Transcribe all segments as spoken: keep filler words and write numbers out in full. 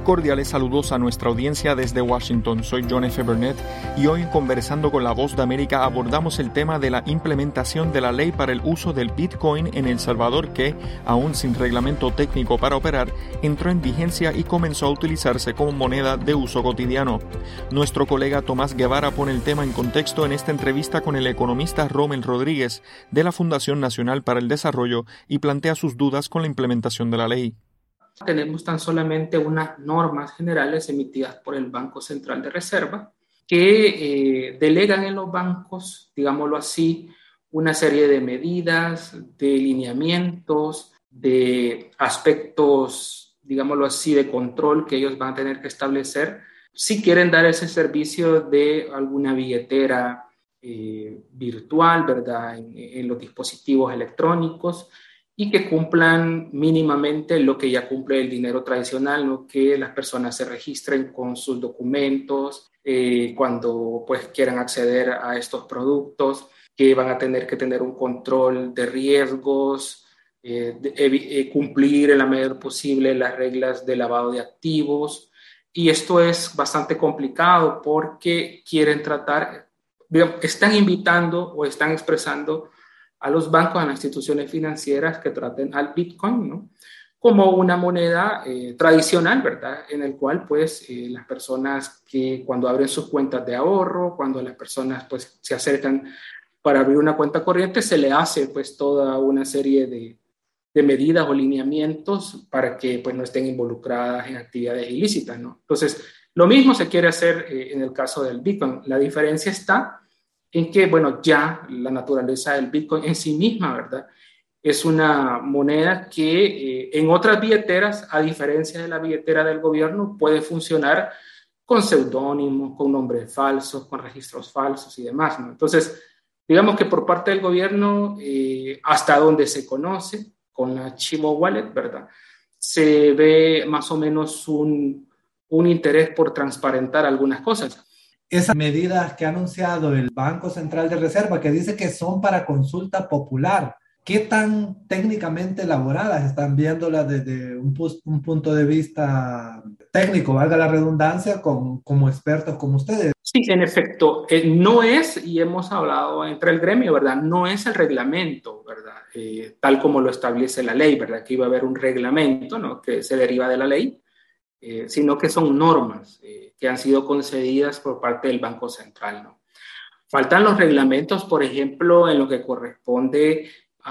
Cordiales saludos a nuestra audiencia desde Washington. Soy John F. Burnett y hoy en Conversando con la Voz de América abordamos el tema de la implementación de la ley para el uso del Bitcoin en El Salvador que, aún sin reglamento técnico para operar, entró en vigencia y comenzó a utilizarse como moneda de uso cotidiano. Nuestro colega Tomás Guevara pone el tema en contexto en esta entrevista con el economista Rommel Rodríguez de la Fundación Nacional para el Desarrollo y plantea sus dudas con la implementación de la ley. Tenemos tan solamente unas normas generales emitidas por el Banco Central de Reserva que eh, delegan en los bancos, digámoslo así, una serie de medidas, de lineamientos, de aspectos, digámoslo así, de control que ellos van a tener que establecer si quieren dar ese servicio de alguna billetera eh, virtual, ¿verdad?, en, en los dispositivos electrónicos, y que cumplan mínimamente lo que ya cumple el dinero tradicional, ¿no? Que las personas se registren con sus documentos eh, cuando pues, quieran acceder a estos productos, que van a tener que tener un control de riesgos, eh, de, eh, cumplir en la medida posible las reglas de lavado de activos. Y esto es bastante complicado porque quieren tratar, digamos, están invitando o están expresando a los bancos, a las instituciones financieras que traten al Bitcoin, ¿no?, como una moneda eh, tradicional, ¿verdad?, en el cual pues eh, las personas que cuando abren sus cuentas de ahorro, cuando las personas pues se acercan para abrir una cuenta corriente, se le hace pues toda una serie de, de medidas o lineamientos para que pues no estén involucradas en actividades ilícitas, ¿no? Entonces, lo mismo se quiere hacer eh, en el caso del Bitcoin. La diferencia está en que, bueno, ya la naturaleza del Bitcoin en sí misma, ¿verdad?, es una moneda que eh, en otras billeteras, a diferencia de la billetera del gobierno, puede funcionar con seudónimos, con nombres falsos, con registros falsos y demás, ¿no? Entonces, digamos que por parte del gobierno, eh, hasta donde se conoce, con la Chivo Wallet, ¿verdad?, se ve más o menos un, un interés por transparentar algunas cosas. Esas medidas que ha anunciado el Banco Central de Reserva, que dice que son para consulta popular, ¿qué tan técnicamente elaboradas están viéndolas desde un, un punto de vista técnico, valga la redundancia, con, como expertos como ustedes? Sí, en efecto, eh, no es, y hemos hablado entre el gremio, ¿verdad?, no es el reglamento, ¿verdad?, eh, tal como lo establece la ley, ¿verdad?, que iba a haber un reglamento, ¿no?, que se deriva de la ley, eh, sino que son normas eh, que han sido concedidas por parte del Banco Central, ¿no? Faltan los reglamentos, por ejemplo, en lo que corresponde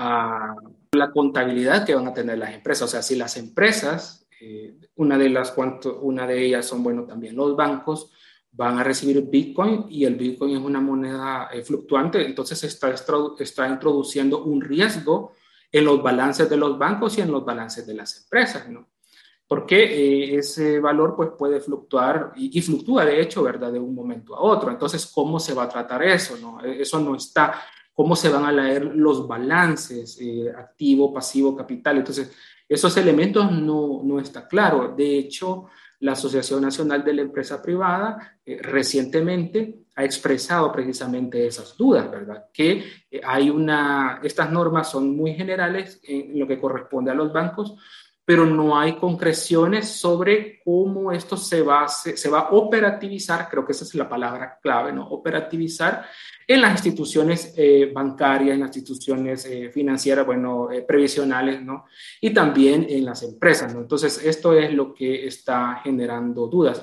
a la contabilidad que van a tener las empresas. O sea, si las empresas, eh, una, de las cuanto, una de ellas son, bueno, también los bancos, van a recibir Bitcoin y el Bitcoin es una moneda eh, fluctuante, entonces está, está introduciendo un riesgo en los balances de los bancos y en los balances de las empresas, ¿no? Porque eh, ese valor pues, puede fluctuar y, y fluctúa de hecho, ¿verdad?, de un momento a otro. Entonces, ¿cómo se va a tratar eso, no? Eso no está. ¿Cómo se van a leer los balances, eh, activo, pasivo, capital? Entonces, esos elementos no, no está claro. De hecho, la Asociación Nacional de la Empresa Privada eh, recientemente ha expresado precisamente esas dudas, ¿verdad? Que eh, hay una, estas normas son muy generales en lo que corresponde a los bancos, pero no hay concreciones sobre cómo esto se va, se, se va a operativizar, creo que esa es la palabra clave, ¿no? Operativizar en las instituciones eh, bancarias, en las instituciones eh, financieras, bueno, eh, previsionales, ¿no? Y también en las empresas, ¿no? Entonces, esto es lo que está generando dudas.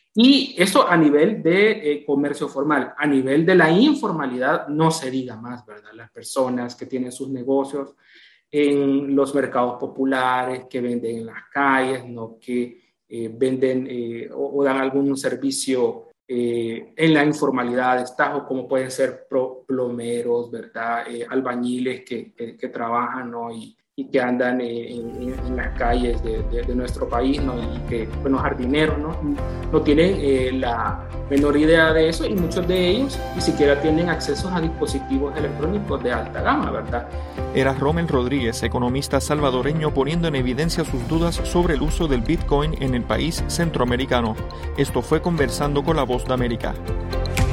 Y eso a nivel de eh, comercio formal. A nivel de la informalidad, no se diga más, ¿verdad? Las personas que tienen sus negocios en los mercados populares, que venden en las calles, ¿no?, que eh, venden eh, o, o dan algún servicio eh, en la informalidad de estajo, como pueden ser pro, plomeros, ¿verdad?, eh, albañiles que, que, que trabajan, ¿no?, y, y que andan eh, en, en las calles de, de, de nuestro país, ¿no?, y que, bueno, jardineros, ¿no?, no tienen eh, la menor idea de eso, y muchos de ellos ni siquiera tienen acceso a dispositivos electrónicos de alta gama, ¿verdad? Era Rommel Rodríguez, economista salvadoreño, poniendo en evidencia sus dudas sobre el uso del Bitcoin en el país centroamericano. Esto fue Conversando con la Voz de América.